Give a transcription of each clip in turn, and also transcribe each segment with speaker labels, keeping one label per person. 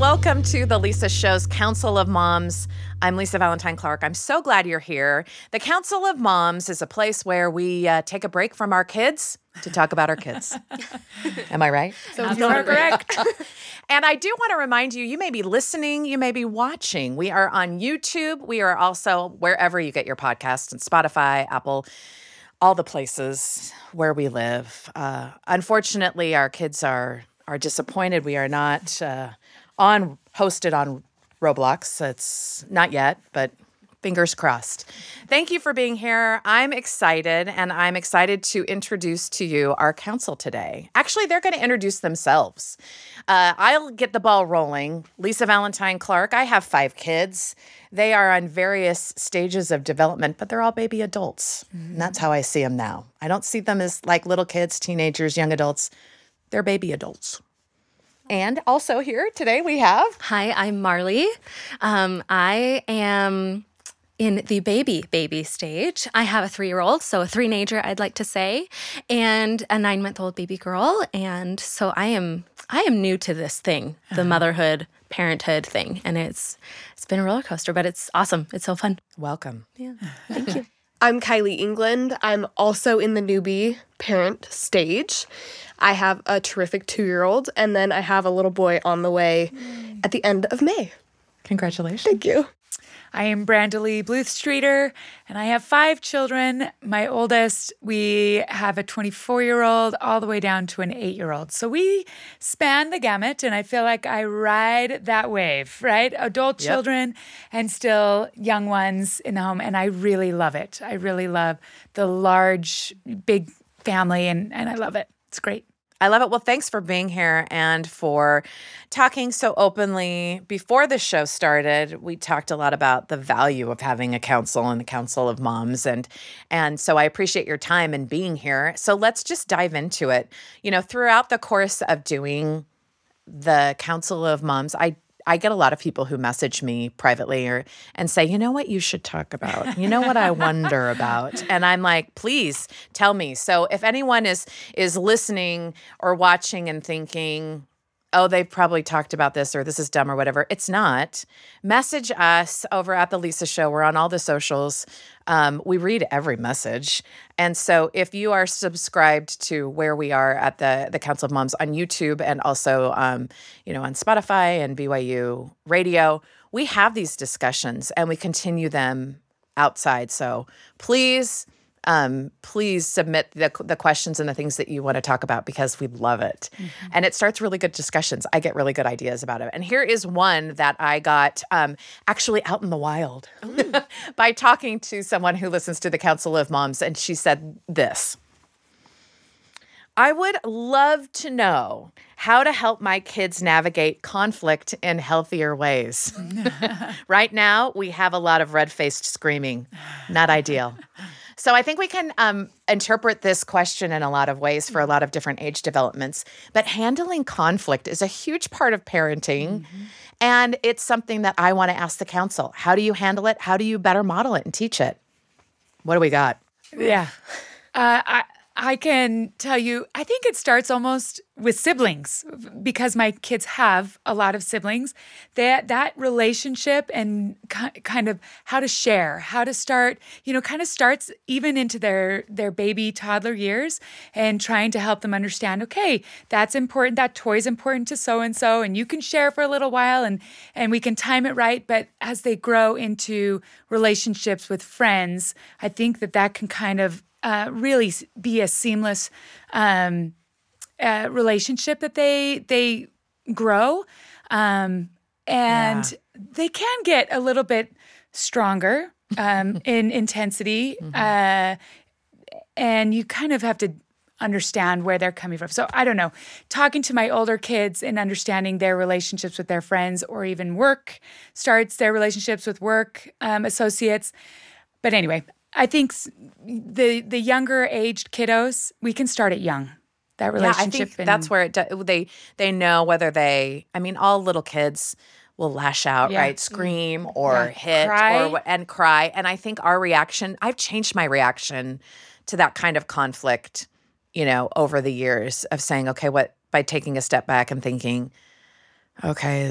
Speaker 1: Welcome to the Lisa Show's Council of Moms. I'm Lisa Valentine Clark. I'm so glad you're here. The Council of Moms is a place where we take a break from our kids to talk about our kids. Am I right?
Speaker 2: So you are correct.
Speaker 1: And I do want to remind you, you may be listening, you may be watching. We are on YouTube. We are also wherever you get your podcasts, and Spotify, Apple, all the places where we live. Unfortunately, our kids are disappointed. We are not hosted on Roblox. It's not yet, but fingers crossed. Thank you for being here. I'm excited, and I'm excited to introduce to you our council today. Actually, they're going to introduce themselves. I'll get the ball rolling. Lisa Valentine Clark. I have 5 kids. They are on various stages of development, but they're all baby adults. Mm-hmm. And that's how I see them now. I don't see them as like little kids, teenagers, young adults. They're baby adults. And also here today we have...
Speaker 3: Hi, I'm Marley. I am in the baby stage. I have a 3-year-old, so a 3-nager, I'd like to say, and a 9-month-old baby girl. And so I am new to this thing, the motherhood, parenthood thing. And it's been a roller coaster, but it's awesome. It's so fun.
Speaker 1: Welcome.
Speaker 3: Yeah, thank you.
Speaker 2: I'm Kylie England. I'm also in the newbie parent stage. I have a terrific 2-year-old, and then I have a little boy on the way at the end of May.
Speaker 1: Congratulations.
Speaker 2: Thank you.
Speaker 4: I am Brandalee Bluth Streeter, and I have 5 children. My oldest, we have a 24-year-old all the way down to an 8-year-old. So we span the gamut, and I feel like I ride that wave, right? Adult children and still young ones in the home, and I really love it. I really love the large, big family, and I love it. It's great.
Speaker 1: I love it. Well, thanks for being here and for talking so openly. Before the show started, we talked a lot about the value of having a council and the Council of Moms. And so I appreciate your time and being here. So let's just dive into it. You know, throughout the course of doing the Council of Moms, I get a lot of people who message me privately and say, you know what you should talk about? You know what I wonder about? And I'm like, please tell me. So if anyone is listening or watching and thinking, oh, they've probably talked about this or this is dumb or whatever, it's not. Message us over at The Lisa Show. We're on all the socials. We read every message. And so if you are subscribed to where we are at the Council of Moms on YouTube and also, on Spotify and BYU Radio, we have these discussions and we continue them outside. So please submit the questions and the things that you want to talk about because we love it. Mm-hmm. And it starts really good discussions. I get really good ideas about it. And here is one that I got actually out in the wild by talking to someone who listens to the Council of Moms. And she said this: I would love to know how to help my kids navigate conflict in healthier ways. Right now, we have a lot of red-faced screaming. Not ideal. So I think we can interpret this question in a lot of ways for a lot of different age developments. But handling conflict is a huge part of parenting. Mm-hmm. And it's something that I want to ask the council. How do you handle it? How do you better model it and teach it? What do we got?
Speaker 4: Yeah. I can tell you, I think it starts almost with siblings because my kids have a lot of siblings. That relationship and kind of how to share, how to start, kind of starts even into their baby toddler years and trying to help them understand, okay, that's important. That toy's important to so-and-so, and you can share for a little while and we can time it right. But as they grow into relationships with friends, I think that can kind of really be a seamless relationship that they grow. And they can get a little bit stronger in intensity. Mm-hmm. And you kind of have to understand where they're coming from. So I don't know, talking to my older kids and understanding their relationships with their friends or even work starts their relationships with work associates. But anyway, I think the younger aged kiddos, we can start it young. That relationship.
Speaker 1: Yeah, I think that's where they know whether all little kids will lash out, right? Scream or hit and cry. And I think our reaction, I've changed my reaction to that kind of conflict, over the years of saying, okay, by taking a step back and thinking, okay,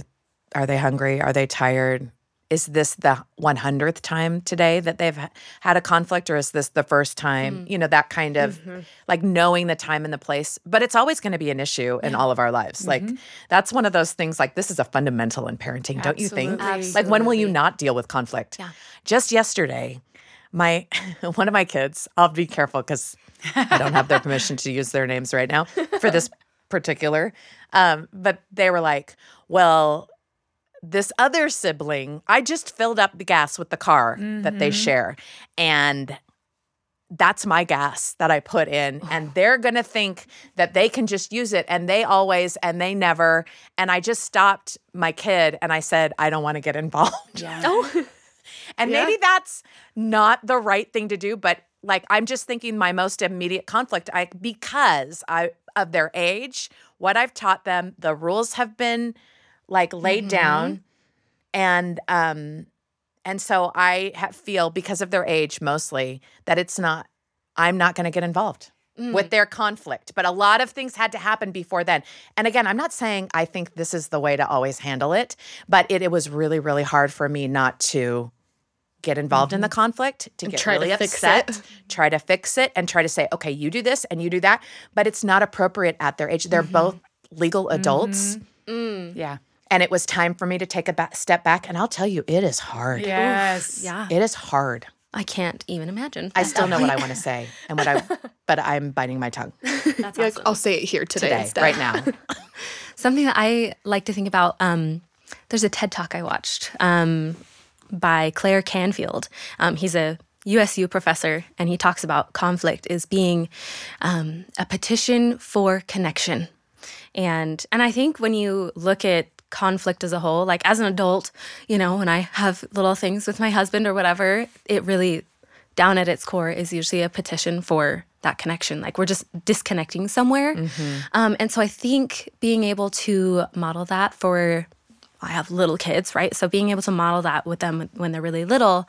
Speaker 1: Are they hungry? Are they tired? Is this the 100th time today that they've had a conflict, or is this the first time? That kind of like knowing the time and the place. But it's always going to be an issue in all of our lives. Like that's one of those things, like this is a fundamental in parenting, don't you think?
Speaker 4: Absolutely.
Speaker 1: Like when will you not deal with conflict?
Speaker 3: Yeah.
Speaker 1: Just yesterday, one of my kids, I'll be careful because I don't have their permission to use their names right now for this particular, but they were like, well, this other sibling, I just filled up the gas with the car that they share. And that's my gas that I put in. And they're going to think that they can just use it. And they always, and they never. And I just stopped my kid and I said, I don't want to get involved.
Speaker 4: Yeah.
Speaker 3: Oh,
Speaker 1: And maybe that's not the right thing to do. But like, I'm just thinking my most immediate conflict, because of their age, what I've taught them, the rules have been like laid down, and so I feel because of their age mostly that I'm not going to get involved with their conflict. But a lot of things had to happen before then. And again, I'm not saying I think this is the way to always handle it, but it was really, really hard for me not to get involved in the conflict, to get
Speaker 2: try to
Speaker 1: really
Speaker 2: fix
Speaker 1: upset,
Speaker 2: it.
Speaker 1: try to fix it, and try to say, okay, you do this and you do that. But it's not appropriate at their age. They're both legal adults.
Speaker 4: Yeah.
Speaker 1: And it was time for me to take a step back. And I'll tell you, it is hard.
Speaker 4: Yes.
Speaker 3: yeah.
Speaker 1: It is hard.
Speaker 3: I can't even imagine.
Speaker 1: I still know what I want to say, and but I'm biting my tongue
Speaker 3: That's
Speaker 2: You're like,
Speaker 3: awesome.
Speaker 2: I'll say it here today, instead.
Speaker 1: right now.
Speaker 3: Something that I like to think about, there's a TED Talk I watched by Claire Canfield. He's a USU professor, and he talks about conflict as being a petition for connection. And I think when you look at conflict as a whole, like as an adult, when I have little things with my husband or whatever, it really, down at its core, is usually a petition for that connection. Like we're just disconnecting somewhere. And so I think being able to model that I have little kids, right? So being able to model that with them when they're really little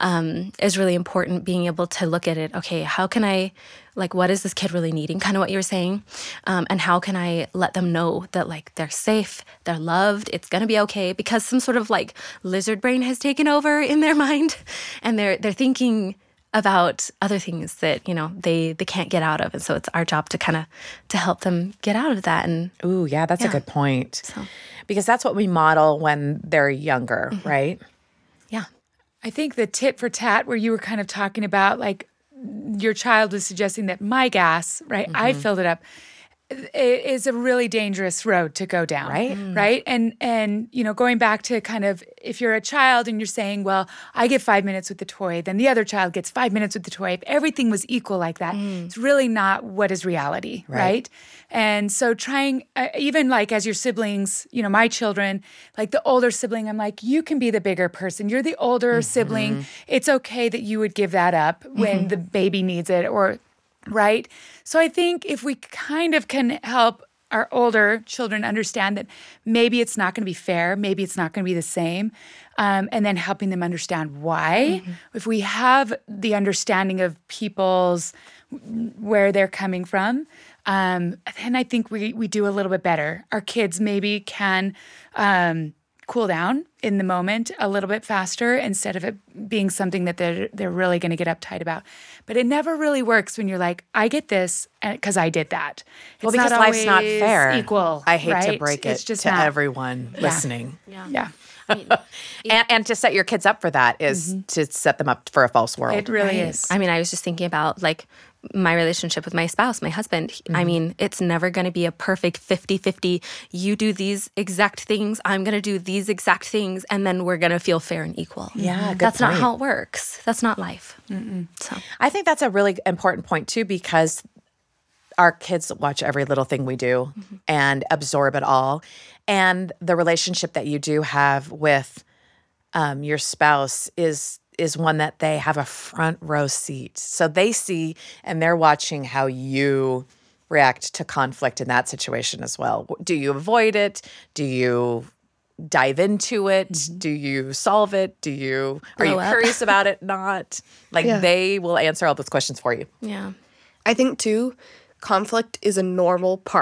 Speaker 3: is really important. Being able to look at it, okay, how can I, like, what is this kid really needing? Kind of what you were saying. And how can I let them know that, like, they're safe, they're loved, it's going to be okay, because some sort of, like, lizard brain has taken over in their mind, and they're thinking about other things that, they can't get out of. And so it's our job to kind of to help them get out of that. And
Speaker 1: Ooh, yeah, that's a good point. Because that's what we model when they're younger, right?
Speaker 3: yeah.
Speaker 4: I think the tit for tat, where you were kind of talking about, like, your child was suggesting that my gas, right? I filled it up. It is a really dangerous road to go down,
Speaker 1: Right.
Speaker 4: Right? And going back to kind of, if you're a child and you're saying, well, I get 5 minutes with the toy, then the other child gets 5 minutes with the toy. If everything was equal like that, it's really not what is reality, right? And so trying, even like as your siblings, my children, like the older sibling, I'm like, you can be the bigger person. You're the older sibling. It's okay that you would give that up when the baby needs it, or right? So I think if we kind of can help our older children understand that maybe it's not going to be fair, maybe it's not going to be the same, and then helping them understand why. If we have the understanding of people's, where they're coming from, then I think we do a little bit better. Our kids maybe can cool down in the moment a little bit faster, instead of it being something that they're really going to get uptight about. But it never really works when you're like, I get this because I did that.
Speaker 1: Well,
Speaker 4: It's
Speaker 1: because life's not
Speaker 4: always
Speaker 1: fair.
Speaker 4: equal.
Speaker 1: I hate to
Speaker 4: right?
Speaker 1: break it
Speaker 4: It's just
Speaker 1: to
Speaker 4: not.
Speaker 1: everyone listening.
Speaker 4: Yeah,
Speaker 1: And to set your kids up for that is to set them up for a false world.
Speaker 4: it really is.
Speaker 3: I mean, I was just thinking about, like, my relationship with my spouse, my husband. I mean, it's never going to be a perfect 50-50. You do these exact things, I'm going to do these exact things, and then we're going to feel fair and equal.
Speaker 1: Yeah, good
Speaker 3: That's not
Speaker 1: point.
Speaker 3: how it works. That's not life. So
Speaker 1: I think that's a really important point too, because our kids watch every little thing we do and absorb it all. And the relationship that you do have with your spouse is one that they have a front row seat. So they see and they're watching how you react to conflict in that situation as well. Do you avoid it? Do you dive into it? Do you solve it? Are you
Speaker 3: Blow up.
Speaker 1: curious about it? Not. Like they will answer all those questions for you.
Speaker 3: yeah.
Speaker 2: I think, too, conflict is a normal part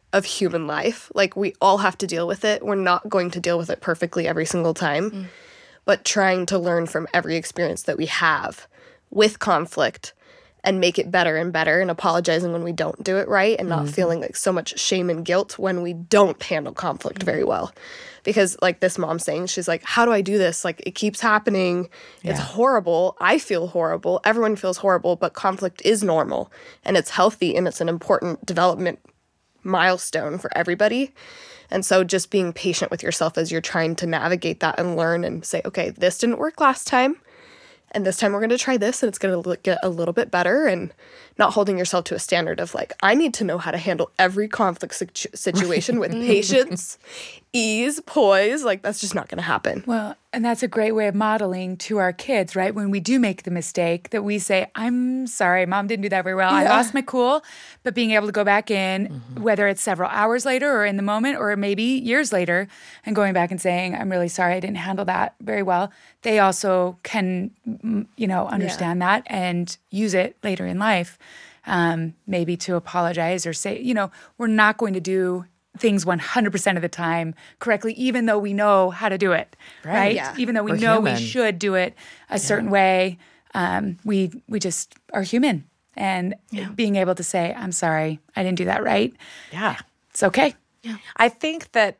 Speaker 2: of human life. Like, we all have to deal with it. We're not going to deal with it perfectly every single time, but trying to learn from every experience that we have with conflict and make it better and better, and apologizing when we don't do it right, and not feeling like so much shame and guilt when we don't handle conflict very well. Because like this mom saying, she's like, how do I do this? Like, it keeps happening. It's horrible. I feel horrible. Everyone feels horrible, but conflict is normal and it's healthy and it's an important development milestone for everybody. And so just being patient with yourself as you're trying to navigate that and learn and say, okay, this didn't work last time. And this time we're going to try this, and it's going to get a little bit better, and not holding yourself to a standard of like, I need to know how to handle every conflict situation with patience, ease, poise. Like, that's just not going to happen.
Speaker 4: Well, and that's a great way of modeling to our kids, right? When we do make the mistake, that we say, I'm sorry, Mom didn't do that very well. I lost my cool. But being able to go back in, whether it's several hours later or in the moment or maybe years later, and going back and saying, I'm really sorry, I didn't handle that very well. They also can, understand that and use it later in life, maybe to apologize or say, we're not going to do things 100% of the time correctly, even though we know how to do it, right?
Speaker 2: Yeah.
Speaker 4: Even though we
Speaker 1: We're
Speaker 4: know
Speaker 1: human.
Speaker 4: we should do it a certain way, we just are human. And being able to say, I'm sorry, I didn't do that right.
Speaker 1: Yeah.
Speaker 4: It's okay.
Speaker 1: I think that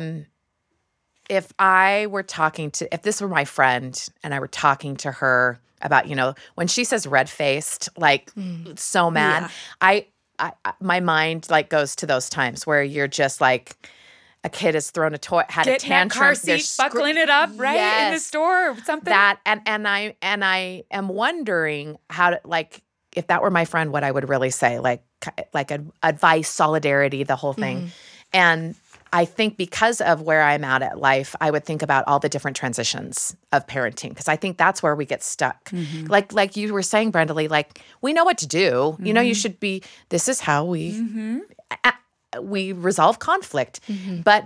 Speaker 1: if this were my friend and I were talking to her about, when she says red-faced, like so mad, my mind like goes to those times where you're just like, a kid has thrown a toy, had a
Speaker 4: Get in that
Speaker 1: tantrum,
Speaker 4: car
Speaker 1: they're
Speaker 4: seat, buckling it up, right? In the
Speaker 1: Yes.
Speaker 4: store or something.
Speaker 1: That and I am wondering how to, like, if that were my friend, what I would really say, like advice, solidarity, the whole thing. And I think because of where I'm at life, I would think about all the different transitions of parenting, because I think that's where we get stuck. Like you were saying, Brenda Lee, like, we know what to do. You should be. This is how we resolve conflict. But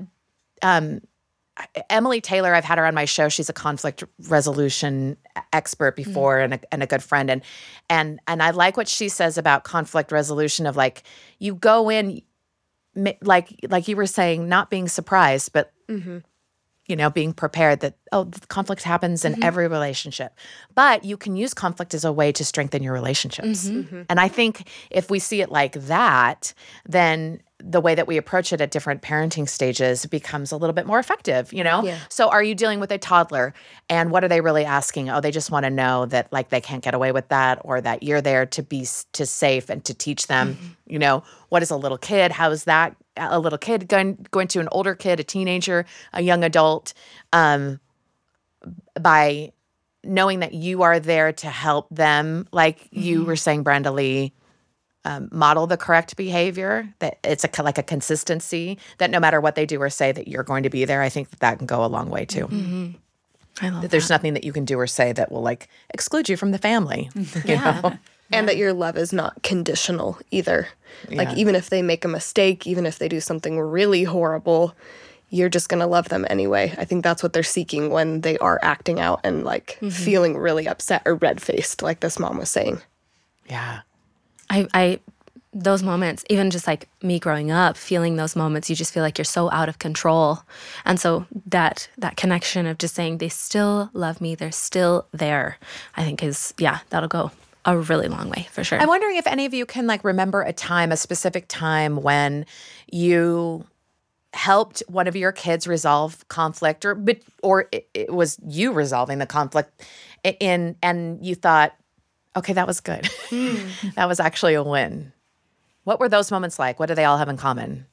Speaker 1: Emily Taylor, I've had her on my show. She's a conflict resolution expert before and a good friend. And I like what she says about conflict resolution of, like, you go in, like you were saying, not being surprised, but being prepared that, conflict happens in every relationship. But you can use conflict as a way to strengthen your relationships. And I think if we see it like that, then the way that we approach it at different parenting stages becomes a little bit more effective,
Speaker 2: Yeah.
Speaker 1: So are you dealing with a toddler, and what are they really asking? Oh, they just want to know that, like, they can't get away with that, or that you're there to safe and to teach them, what is a little kid? How is that a little kid going to an older kid, a teenager, a young adult, by knowing that you are there to help them, like you were saying, Brenda Lee, model the correct behavior, that it's like a consistency, that no matter what they do or say, that you're going to be there. I think that can go a long way too.
Speaker 3: I love
Speaker 1: That there's nothing that you can do or say that will, like, exclude you from the family. You know?
Speaker 2: And that your love is not conditional either. Like,
Speaker 1: Yeah.
Speaker 2: even if they make a mistake, even if they do something really horrible, you're just going to love them anyway. I think that's what they're seeking when they are acting out and, like, feeling really upset or red-faced, like this mom was saying.
Speaker 1: Yeah.
Speaker 3: I those moments, even just like me growing up, feeling those moments, you just feel like you're so out of control. And so that connection of just saying they still love me, they're still there, I think that'll go a really long way for sure.
Speaker 1: I'm wondering if any of you can, like, remember a specific time when you helped one of your kids resolve conflict, or it was you resolving the conflict and you thought, okay, that was good. That was actually a win. What were those moments like? What do they all have in common?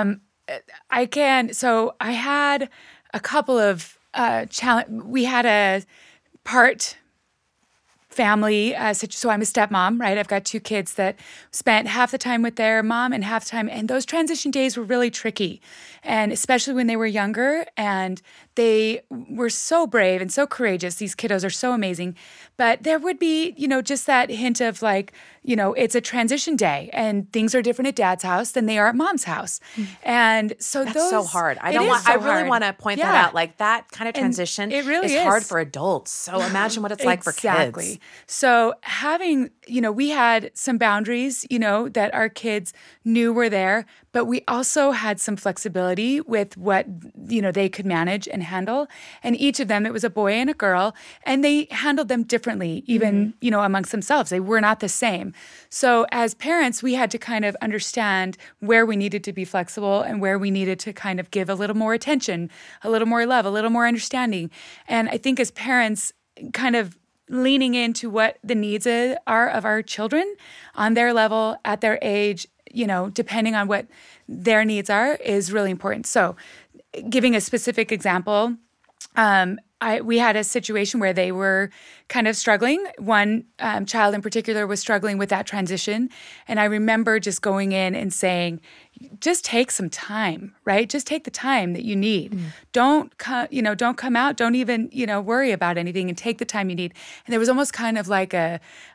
Speaker 4: So I had a couple of challenge. We had a part family, so I'm a stepmom, right? I've got two kids that spent half the time with their mom and half the time, and those transition days were really tricky, and especially when they were younger, and they were so brave and so courageous. These kiddos are so amazing, but there would be, just that hint of, like, it's a transition day and things are different at dad's house than they are at mom's house. And so
Speaker 1: That's so hard. I really want to point that out. Like that kind of transition
Speaker 4: it really
Speaker 1: is hard for adults. So imagine what it's like for kids.
Speaker 4: So having, we had some boundaries, that our kids knew were there, but we also had some flexibility with what, they could manage and handle. And each of them, it was a boy and a girl, and they handled them differently, even, amongst themselves. They were not the same. So as parents, we had to kind of understand where we needed to be flexible and where we needed to kind of give a little more attention, a little more love, a little more understanding. And I think as parents, kind of leaning into what the needs are of our children on their level, at their age, depending on what their needs are, is really important. So giving a specific example, we had a situation where they were kind of struggling. One child in particular was struggling with that transition. And I remember just going in and saying, just take some time, right? Just take the time that you need. Don't come out. Don't even, worry about anything, and take the time you need. And there was almost kind of like a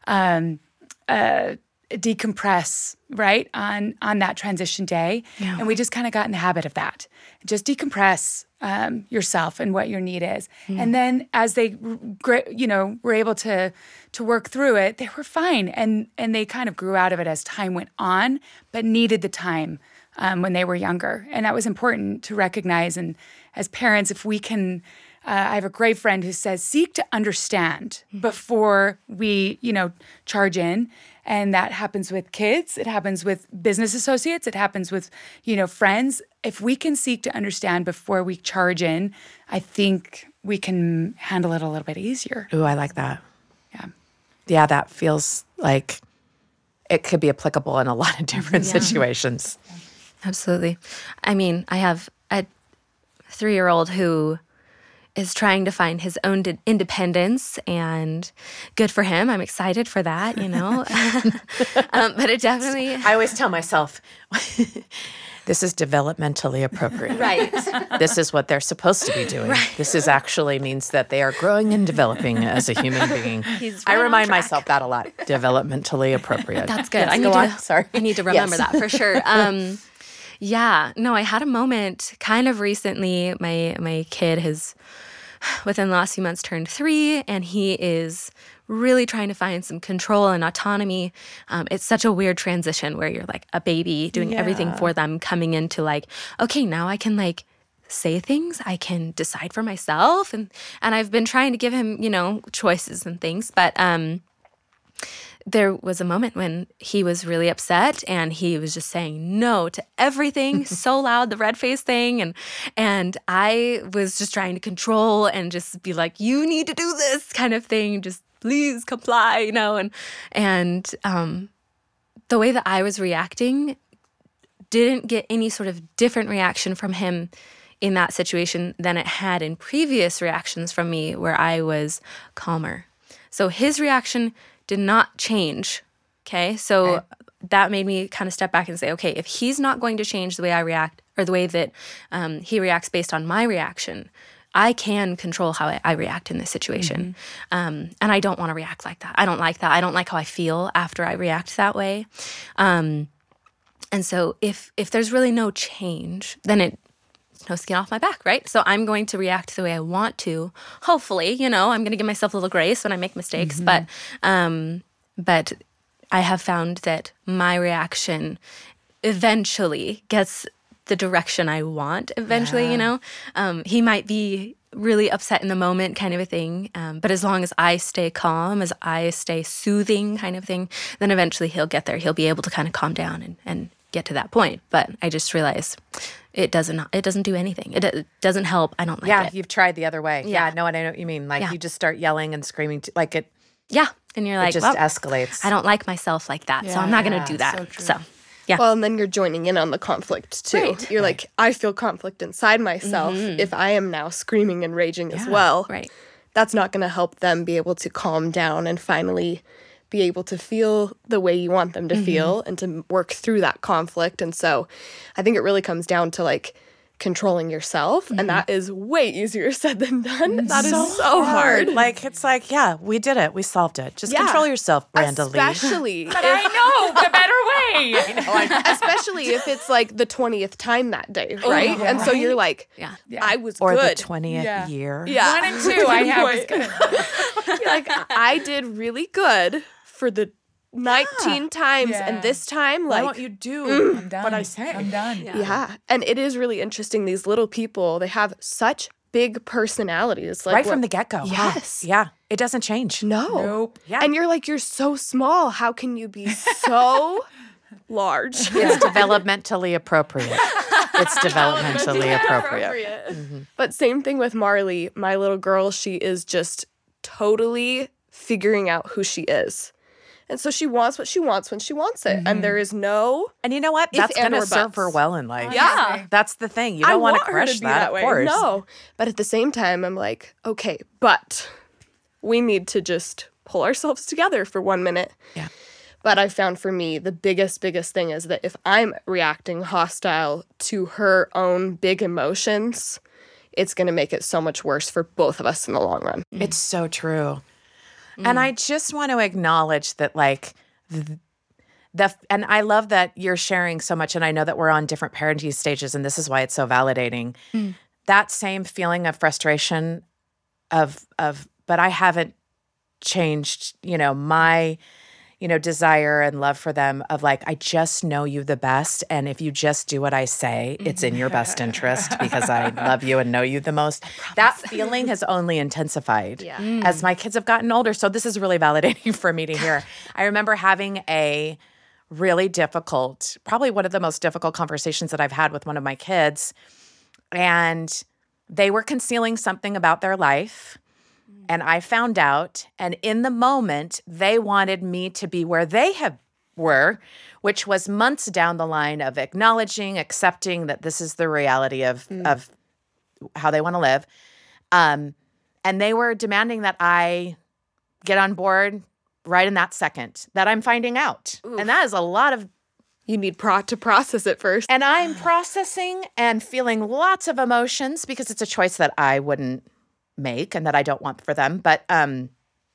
Speaker 4: decompress, right, on that transition day. Yeah. And we just kind of got in the habit of that. Just decompress yourself and what your need is. And then as they, were able to work through it, they were fine. And they kind of grew out of it as time went on, but needed the time when they were younger. And that was important to recognize. And as parents, if we can, I have a great friend who says, seek to understand before we, charge in. And that happens with kids. It happens with business associates. It happens with, friends. If we can seek to understand before we charge in, I think we can handle it a little bit easier.
Speaker 1: Ooh, I like that.
Speaker 4: Yeah.
Speaker 1: Yeah, that feels like it could be applicable in a lot of different situations.
Speaker 3: Absolutely. I mean, I have a 3-year-old who is trying to find his own independence, and good for him. I'm excited for that, but it definitely...
Speaker 1: I always tell myself, this is developmentally appropriate.
Speaker 3: Right.
Speaker 1: This is what they're supposed to be doing.
Speaker 3: Right.
Speaker 1: This actually means that they are growing and dedeveloping as a human being. I remind myself that a lot. Developmentally appropriate.
Speaker 3: That's good.
Speaker 1: Yes,
Speaker 3: I need to remember that for sure. Yeah. No, I had a moment kind of recently. My kid has, within the last few months, turned 3, and he is really trying to find some control and autonomy. It's such a weird transition where you're like a baby doing everything for them, coming into like, okay, now I can like say things, I can decide for myself. And I've been trying to give him, choices and things, but there was a moment when he was really upset and he was just saying no to everything so loud, the red face thing. And I was just trying to control and just be like, you need to do this kind of thing. Just please comply, and the way that I was reacting didn't get any sort of different reaction from him in that situation than it had in previous reactions from me where I was calmer. So his reaction did not change, okay? So that made me kind of step back and say, okay, if he's not going to change the way I react or the way that he reacts based on my reaction, I can control how I react in this situation. And I don't want to react like that. I don't like that. I don't like how I feel after I react that way. And so if there's really no change, then it's no skin off my back, right? So I'm going to react the way I want to. Hopefully, I'm going to give myself a little grace when I make mistakes. But I have found that my reaction eventually gets the direction I want eventually, He might be really upset in the moment kind of a thing. But as long as I stay calm, as I stay soothing kind of thing, then eventually he'll get there. He'll be able to kind of calm down and get to that point. But I just realized it doesn't do anything. It doesn't help. I don't like it.
Speaker 1: Yeah, you've tried the other way. Yeah, no, and I know what you mean. Like you just start yelling and screaming, like it.
Speaker 3: Yeah, and you're like,
Speaker 1: it just escalates.
Speaker 3: I don't like myself like that, so I'm not going to do that. So yeah.
Speaker 2: Well, and then you're joining in on the conflict too.
Speaker 3: Right.
Speaker 2: You're like, I feel conflict inside myself if I am now screaming and raging as well.
Speaker 3: Right.
Speaker 2: That's not going to help them be able to calm down and finally be able to feel the way you want them to feel and to work through that conflict. And so I think it really comes down to like controlling yourself. And that is way easier said than done. That is so hard.
Speaker 1: Like, it's like, yeah, we did it. We solved it. Just
Speaker 2: Yeah.
Speaker 1: control yourself, Brenda Lee.
Speaker 2: Especially
Speaker 4: But I know the better way.
Speaker 2: especially if it's like the 20th time that day, right? And so you're like,
Speaker 3: Yeah.
Speaker 2: I was
Speaker 1: Or
Speaker 2: good.
Speaker 1: the 20th
Speaker 4: Yeah.
Speaker 1: year.
Speaker 2: Yeah.
Speaker 4: 1 and 2 I have is good.
Speaker 2: You're like, I did really good for the 19 times.
Speaker 4: Yeah.
Speaker 2: And this time,
Speaker 1: Why
Speaker 2: like,
Speaker 1: don't you do
Speaker 4: I'm done.
Speaker 1: what I say?
Speaker 4: I'm done.
Speaker 2: yeah. And it is really interesting. These little people, they have such big personalities. Like
Speaker 1: Right from the get-go. huh?
Speaker 2: Yes.
Speaker 1: Yeah. It doesn't change.
Speaker 2: No.
Speaker 4: Nope.
Speaker 1: Yeah.
Speaker 2: And you're like, you're so small. How can you be so large?
Speaker 1: It's developmentally appropriate. It's developmentally appropriate.
Speaker 2: But same thing with Marley, my little girl. She is just totally figuring out who she is. And so she wants what she wants when she wants it. And there is no,
Speaker 1: And you know what?
Speaker 2: If
Speaker 1: That's
Speaker 2: and
Speaker 1: going
Speaker 2: or
Speaker 1: to serve
Speaker 2: buts.
Speaker 1: her well in life.
Speaker 2: Yeah.
Speaker 1: That's the thing. You
Speaker 2: I
Speaker 1: don't want
Speaker 2: want
Speaker 1: to
Speaker 2: her
Speaker 1: crush
Speaker 2: to be
Speaker 1: that,
Speaker 2: that
Speaker 1: of
Speaker 2: way.
Speaker 1: course.
Speaker 2: No. But at the same time, I'm like, okay, but we need to just pull ourselves together for 1 minute.
Speaker 1: Yeah.
Speaker 2: But I found for me, the biggest thing is that if I'm reacting hostile to her own big emotions, it's going to make it so much worse for both of us in the long run.
Speaker 1: It's so true. And I just want to acknowledge that, like, and I love that you're sharing so much, and I know that we're on different parenting stages, and this is why it's so validating. That same feeling of frustration of, but I haven't changed, my, desire and love for them of like, I just know you the best. And if you just do what I say, it's in your best interest because I love you and know you the most. That feeling has only intensified as my kids have gotten older. So this is really validating for me to hear. I remember having a really difficult, probably one of the most difficult conversations that I've had with one of my kids. And they were concealing something about their life. And I found out, and in the moment, they wanted me to be where they were, which was months down the line of acknowledging, accepting that this is the reality of how they want to live. And they were demanding that I get on board right in that second that I'm finding out.
Speaker 2: Oof.
Speaker 1: And that is a lot of.
Speaker 2: You need to process it first.
Speaker 1: And I'm processing and feeling lots of emotions because it's a choice that I wouldn't make and that I don't want for them. But and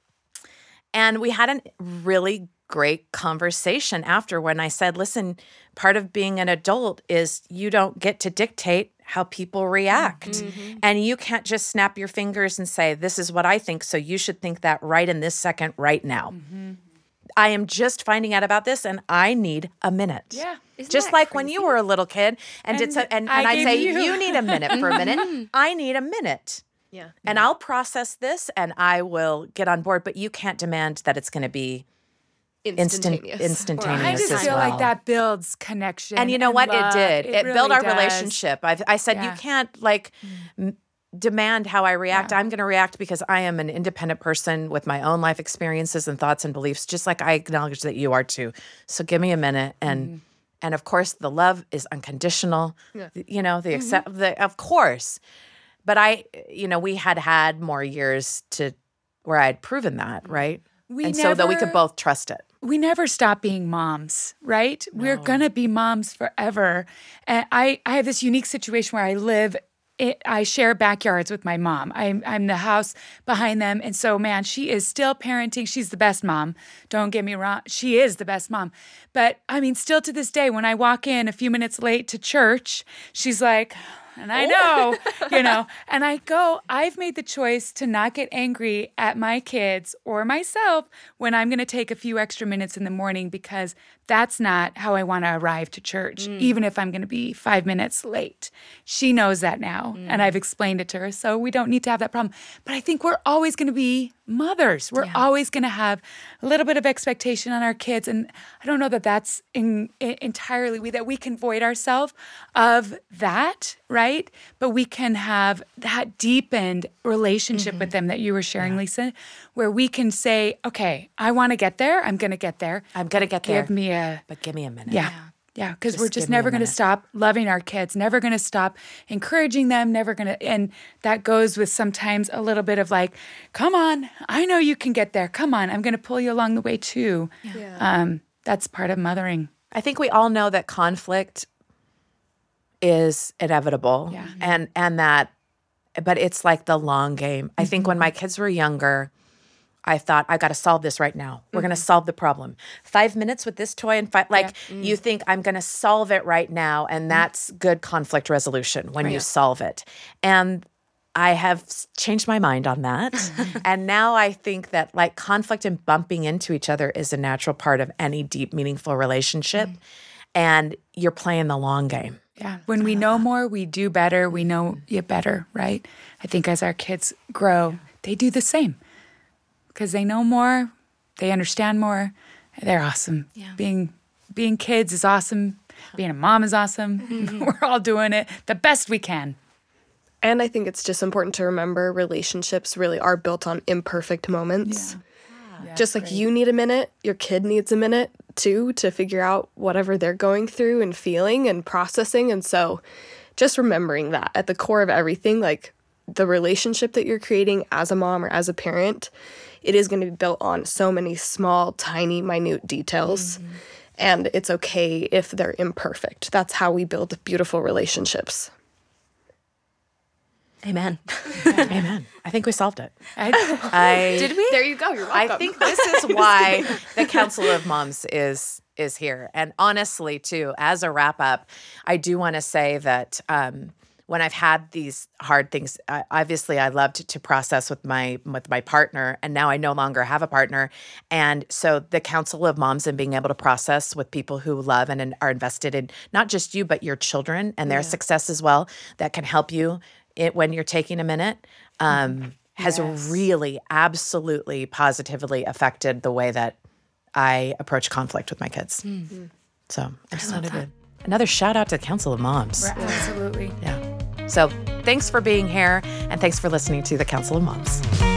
Speaker 1: we had a really great conversation after when I said, listen, part of being an adult is you don't get to dictate how people react. And you can't just snap your fingers and say, this is what I think, so you should think that right in this second, right now. I am just finding out about this and I need a minute.
Speaker 4: Yeah.
Speaker 1: Just like when you were a little kid and did so, and
Speaker 4: I
Speaker 1: I'd
Speaker 4: gave
Speaker 1: say,
Speaker 4: you-
Speaker 1: you need a minute for a minute. I need a minute.
Speaker 2: Yeah.
Speaker 1: And I'll process this and I will get on board, but you can't demand that it's going to be
Speaker 2: Instantaneous.
Speaker 1: instantaneous
Speaker 4: I just
Speaker 1: as
Speaker 4: feel
Speaker 1: well.
Speaker 4: like that builds connection.
Speaker 1: And you know what?
Speaker 4: love.
Speaker 1: It did. It
Speaker 4: really
Speaker 1: built our
Speaker 4: does.
Speaker 1: relationship. I said, you
Speaker 4: Yeah.
Speaker 1: can't demand how I react. I'm going to react because I am an independent person with my own life experiences and thoughts and beliefs, just like I acknowledge that you are too. So give me a minute. And of course, the love is unconditional.
Speaker 2: Yeah.
Speaker 1: The accept, of course. But we had more years where I'd proven that, right? So that we could both trust it.
Speaker 4: We never stop being moms, right? We're gonna be moms forever. And I have this unique situation where I live. I share backyards with my mom. I'm the house behind them, and so man, she is still parenting. She's the best mom. Don't get me wrong, she is the best mom. But I mean, still to this day, when I walk in a few minutes late to church, she's like. And I know, and I go, I've made the choice to not get angry at my kids or myself when I'm going to take a few extra minutes in the morning because that's not how I want to arrive to church, even if I'm going to be 5 minutes late. She knows that now, and I've explained it to her, so we don't need to have that problem. But I think we're always going to be mothers. We're always going to have a little bit of expectation on our kids, and I don't know that that's entirely that we can void ourselves of that, right? But we can have that deepened relationship with them that you were sharing, Lisa, where we can say, okay, I want to get there. I'm going to get there.
Speaker 1: I'm going to get there.
Speaker 4: Give me
Speaker 1: But give me a minute.
Speaker 4: yeah, because we're
Speaker 1: Just
Speaker 4: just
Speaker 1: give me a
Speaker 4: never going to
Speaker 1: minute.
Speaker 4: stop loving our kids, never going to stop encouraging them, never going to, and that goes with sometimes a little bit of like, come on, I know you can get there. Come on, I'm going to pull you along the way too.
Speaker 2: Yeah.
Speaker 4: That's part of mothering.
Speaker 1: I think we all know that conflict is inevitable.
Speaker 4: Yeah.
Speaker 1: And that, but it's like the long game. I think when my kids were younger, I thought, I got to solve this right now. We're going to solve the problem. 5 minutes with this toy and you think I'm going to solve it right now. And that's good conflict resolution when you solve it. And I have changed my mind on that. And now I think that like conflict and bumping into each other is a natural part of any deep, meaningful relationship. And you're playing the long game.
Speaker 4: Yeah. When we know more, we do better. We know it better, right? I think as our kids grow, they do the same because they know more, they understand more. They're awesome.
Speaker 3: Yeah.
Speaker 4: Being kids is awesome. Being a mom is awesome. We're all doing it the best we can.
Speaker 2: And I think it's just important to remember relationships really are built on imperfect moments.
Speaker 4: Yeah,
Speaker 2: Just like you need a minute, your kid needs a minute too to figure out whatever they're going through and feeling and processing. And so just remembering that at the core of everything, like the relationship that you're creating as a mom or as a parent, it is going to be built on so many small, tiny, minute details. And it's okay if they're imperfect. That's how we build beautiful relationships.
Speaker 3: Amen.
Speaker 1: Amen. I think we solved it.
Speaker 3: Did we?
Speaker 2: There you go. You're welcome.
Speaker 1: I think this is why the Council of Moms is here. And honestly, too, as a wrap up, I do want to say that when I've had these hard things, obviously I loved to process with my partner, and now I no longer have a partner. And so the Council of Moms and being able to process with people who love and are invested in not just you, but your children and their success as well, that can help you when you're taking a minute, has really absolutely positively affected the way that I approach conflict with my kids. So I just wanted to another shout out to the Council of Moms.
Speaker 4: Absolutely.
Speaker 1: Yeah. So thanks for being here, and thanks for listening to the Council of Moms.